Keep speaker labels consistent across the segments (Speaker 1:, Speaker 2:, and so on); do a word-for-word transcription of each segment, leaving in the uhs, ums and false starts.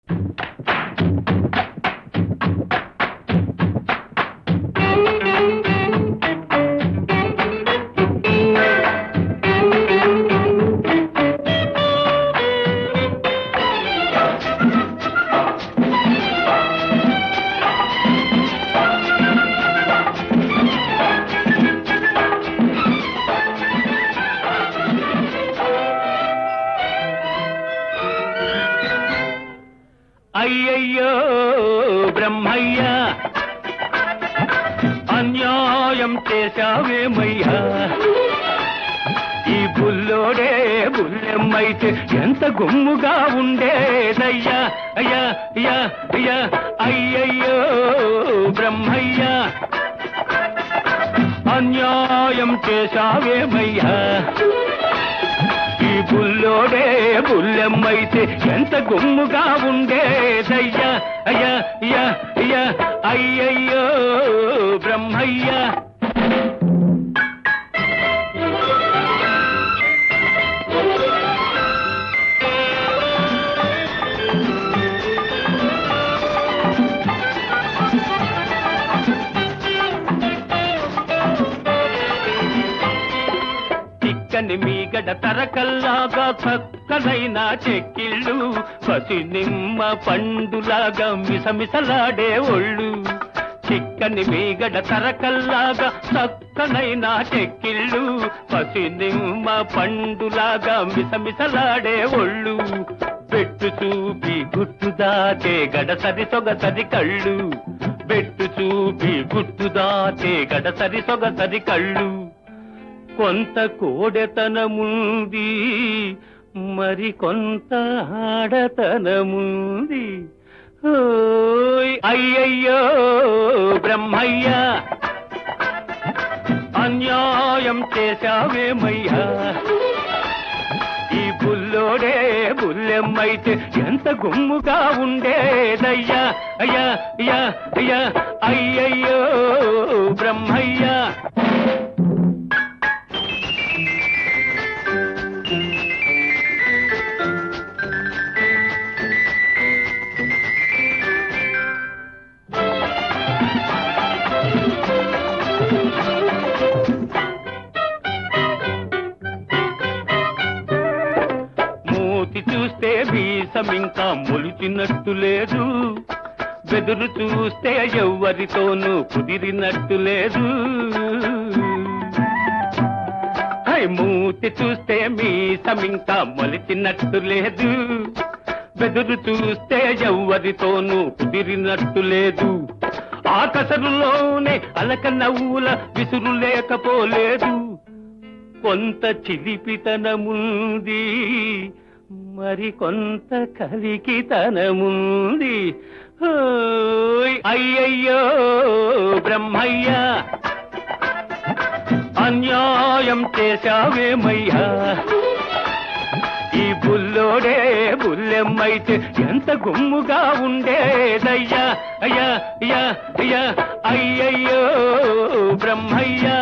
Speaker 1: అయ్యయ్యో బ్రహ్మయ్యా, అన్యాయం చేశావేమయ్యా. ఈ బుల్లోడే బుల్లెమ్మైతే ఎంత గుమ్ముగా ఉండేదయ్యా. అయ్యా అయ్యా అయ్యా అయ్యయ్యో బ్రహ్మయ్యా, అన్యాయం చేశావేమయ్యా. ఈ బుల్లోడే బుల్లెమ్మైతే ఎంత గుమ్ముగా ఉండేదయ్యా. అయ్యా అయ్యా అయ్యా అయ్యయ్యో బ్రహ్మయ్యా. చిక్కని మీగడ తరకల్లాగా చక్కనైన చెక్కిళ్ళు, పసి నిమ్మ పండులాగా మిసమిసలాడే ఒళ్ళు. చిక్కని మీగడ తరకల్లాగా చక్కనైన చెక్కిళ్ళు, పసి నిమ్మ పండులాగా మిసమిసలాడే ఒళ్ళు. పెట్టు చూపి గుట్టు దాచే గడసరి సొగసరి కళ్ళు, పెట్టు చూపి గుట్టు దాచే గడసరి సొగసరి కళ్ళు. కొంత కోడెతనముంది, మరి కొంత ఆడతనముంది. ఓయ్ అయ్యయ్యో బ్రహ్మయ్యా, అన్యాయం చేశావేమయ్యా. ఈ బుల్లోడే బుల్లెమ్మైతే ఎంత గుమ్ముగా ఉండేదయ్యా. అయ్యా అయ్యా అయ్యా అయ్యయ్యో బ్రహ్మయ్యా. చూస్తే వీసమింకా మొలిచినట్టు లేదు, బెదురు చూస్తే ఎవ్వరితోనూ కుదిరినట్టు లేదు. మూతి చూస్తే మీసమింకా మొలిచినట్టు లేదు, బెదురు చూస్తే ఎవ్వరితోనూ కుదిరినట్టు లేదు. ఆకసరులోనే అలక నవ్వుల విసురు లేకపోలేదు. కొంత చిలిపితనముంది, మరి కొంత కలికితనముంది. అయ్యయ్యో బ్రహ్మయ్యా, అన్యాయం చేశావేమయ్యా. ఈ బుల్లోడే బుల్లెమ్మైతే ఎంత గుమ్ముగా ఉండేదయ్యా. అయ్యా అయ్యా అయ్యా అయ్యయ్యో బ్రహ్మయ్యా.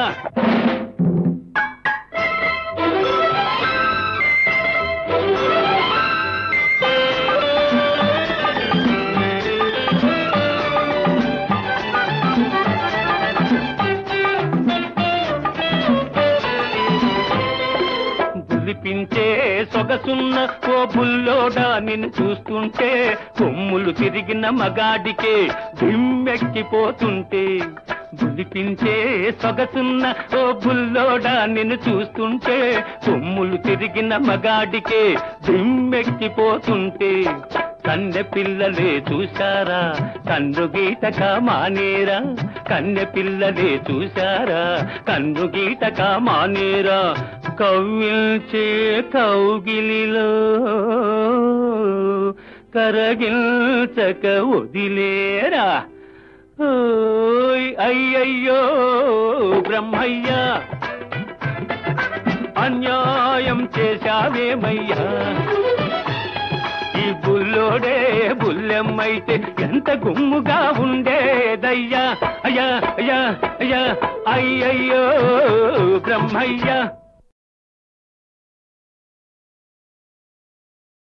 Speaker 1: పించే సొగసున్న ఓ బుల్లోడా, నిన్ను చూస్తుంటే కొమ్ములు తిరిగిన మగాడికే దిమ్మెక్కిపోతుంటే. బులిపించే సొగసున్న ఓ బుల్లోడా, నిన్ను చూస్తుంటే కొమ్ములు తిరిగిన మగాడికే దిమ్మెక్కిపోతుంటే. కన్నె పిల్లలే చూశారా కన్ను గీతక మానేరా, కన్నె పిల్లలే చూశారా కన్ను గీతక మానేరా. కవ్విల్చే కౌగిలిలో కరగిల్చక వదిలేరా. ఓయ్ అయ్యయ్యో బ్రహ్మయ్యా, అన్యాయం చేశావేమయ్యా. ఈ బుల్లోడే బుల్లెమ్మైతే ఎంత గుమ్ముగా ఉండేదయ్యా. అయ్యా అయ్యా అయ్యా అయ్యయ్యో బ్రహ్మయ్యా.